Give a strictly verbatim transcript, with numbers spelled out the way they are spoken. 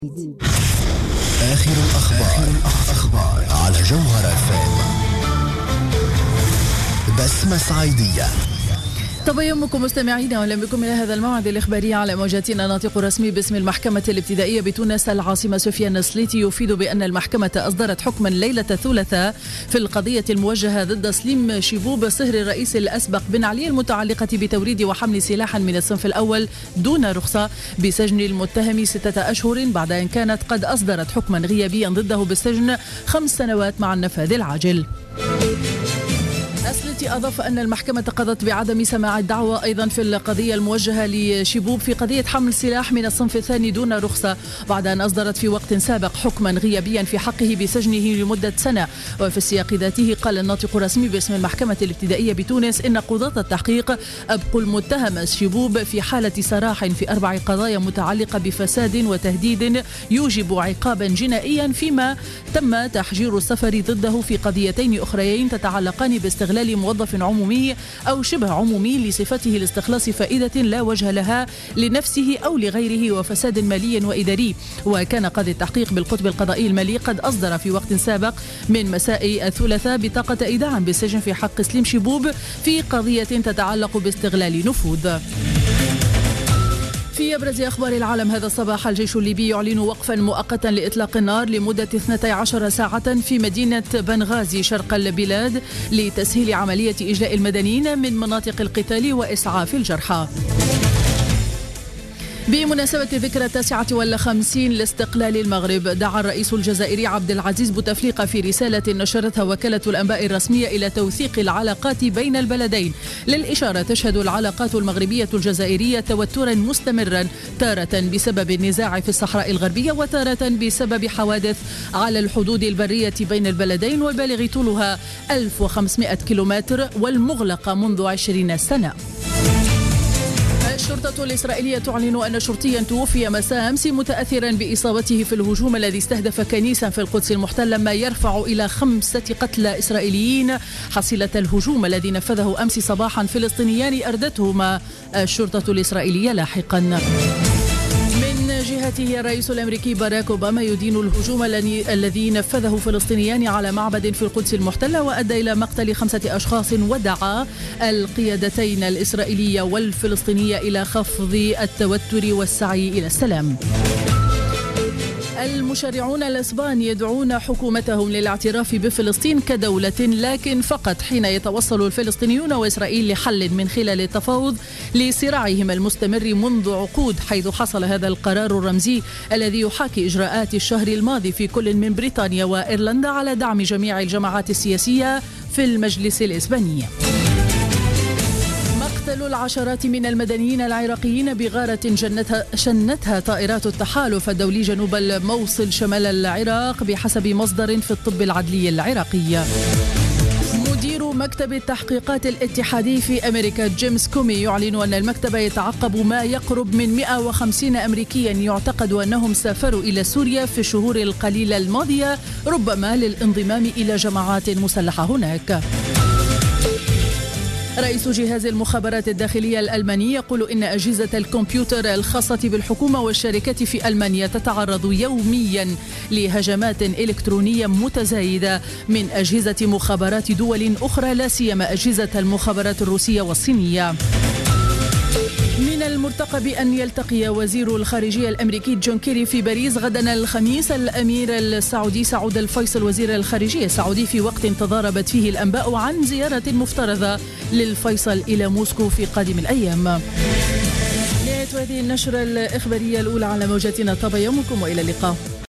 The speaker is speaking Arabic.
آخر الأخبار, الأخبار على جوهر اف ام. بسمة صعيدية. طب يومكم مستمعين، واهلا بكم الى هذا الموعد الاخباري على موجاتنا. ناطق رسمي باسم المحكمة الابتدائية بتونس العاصمة سفيان السليتي يفيد بأن المحكمة أصدرت حكما ليلة الثلاثاء في القضية الموجهة ضد سليم شيبوب صهر الرئيس الأسبق بن علي المتعلقة بتوريد وحمل سلاح من الصنف الأول دون رخصة بسجن المتهم ستة أشهر بعد أن كانت قد أصدرت حكما غيابيا ضده بالسجن خمس سنوات مع النفاذ العاجل. السليتي أضاف أن المحكمة قضت بعدم سماع الدعوى أيضا في القضية الموجهة لشيبوب في قضية حمل سلاح من الصنف الثاني دون رخصة بعد أن أصدرت في وقت سابق حكما غيابيا في حقه بسجنه لمدة سنة. وفي السياق ذاته قال الناطق الرسمي باسم المحكمة الابتدائية بتونس إن قضاة التحقيق أبقوا المتهم شيبوب في حالة سراح في أربع قضايا متعلقة بفساد وتهديد يوجب عقابا جنائيا، فيما تم تحجير السفر ضده في قضيتين أخريين تتعلقان باستغلال موظف عمومي أو شبه عمومي لصفته لاستخلاص فائدة لا وجه لها لنفسه أو لغيره وفساد مالي وإداري. وكان قاضي التحقيق بالقطب القضائي المالي قد أصدر في وقت سابق من مساء الثلاثاء بطاقة إيداع بالسجن في حق سليم شيبوب في قضية تتعلق باستغلال نفوذ. في أبرز أخبار العالم هذا الصباح، الجيش الليبي يعلن وقفا مؤقتا لإطلاق النار لمدة اثنتي عشرة ساعة في مدينة بنغازي شرق البلاد لتسهيل عملية إجلاء المدنيين من مناطق القتال وإسعاف الجرحى. بمناسبة ذكرى التاسعة والخمسين لاستقلال المغرب، دعا الرئيس الجزائري عبد العزيز بوتفليقة في رسالة نشرتها وكالة الأنباء الرسمية إلى توثيق العلاقات بين البلدين. للإشارة، تشهد العلاقات المغربية الجزائرية توترا مستمرا، تارة بسبب النزاع في الصحراء الغربية وتارة بسبب حوادث على الحدود البرية بين البلدين والبالغ طولها ألف وخمسمائة كيلومتر والمغلقة منذ عشرين سنة. الشرطة الإسرائيلية تعلن أن شرطيا توفي مساء أمس متأثرا بإصابته في الهجوم الذي استهدف كنيسة في القدس المحتلة، ما يرفع إلى خمسة قتلى إسرائيليين حصيلة الهجوم الذي نفذه أمس صباحا فلسطينيان أردتهما الشرطة الإسرائيلية لاحقا. من جهته، الرئيس الأمريكي باراك أوباما يدين الهجوم الذي نفذه فلسطينيان على معبد في القدس المحتلة وأدى إلى مقتل خمسة أشخاص، ودعا القيادتين الإسرائيلية والفلسطينية إلى خفض التوتر والسعي إلى السلام. المشرعون الأسبان يدعون حكومتهم للاعتراف بفلسطين كدولة، لكن فقط حين يتوصل الفلسطينيون وإسرائيل لحل من خلال التفاوض لصراعهم المستمر منذ عقود، حيث حصل هذا القرار الرمزي الذي يحاكي إجراءات الشهر الماضي في كل من بريطانيا وإيرلندا على دعم جميع الجماعات السياسية في المجلس الإسباني. مقتل العشرات من المدنيين العراقيين بغارة جنتها شنتها طائرات التحالف الدولي جنوب الموصل شمال العراق بحسب مصدر في الطب العدلي العراقي. مدير مكتب التحقيقات الاتحادي في أمريكا جيمس كومي يعلن أن المكتب يتعقب ما يقرب من مئة وخمسين أمريكيا يعتقد أنهم سافروا إلى سوريا في الشهور القليلة الماضية، ربما للانضمام إلى جماعات مسلحة هناك. رئيس جهاز المخابرات الداخلية الألماني يقول إن أجهزة الكمبيوتر الخاصة بالحكومة والشركات في ألمانيا تتعرض يوميا لهجمات إلكترونية متزايدة من أجهزة مخابرات دول أخرى، لا سيما أجهزة المخابرات الروسية والصينية. من المرتقب أن يلتقي وزير الخارجية الأمريكي جون كيري في باريس غدا الخميس الأمير السعودي سعود الفيصل وزير الخارجية السعودي، في وقت تضاربت فيه الأنباء عن زيارة مفترضة للفيصل إلى موسكو في قادم الأيام. نهاية هذه النشرة الإخبارية الأولى على موجاتنا. طاب يومكم وإلى اللقاء.